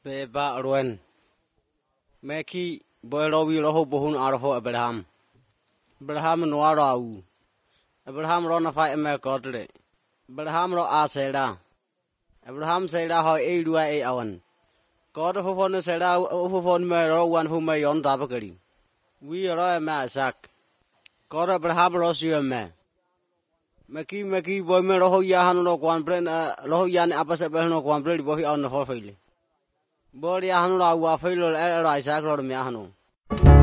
Beba Arwen Meki Boyrowi Roho Bohun Arho Abraham Abraham Noarau Abraham Ronafai Emercodre Abraham Ro Aseda Abraham Seda Ho Edua E Awan God of Hon Seda Ufon Mero one who may on Tabakari. We are a masak. God Abraham Rosio me. Meki boy me roho yahan no quan brain roho yan apasabel no quan brain boy on the whole family. Body Hanula Wafilo Isaac or Miahano.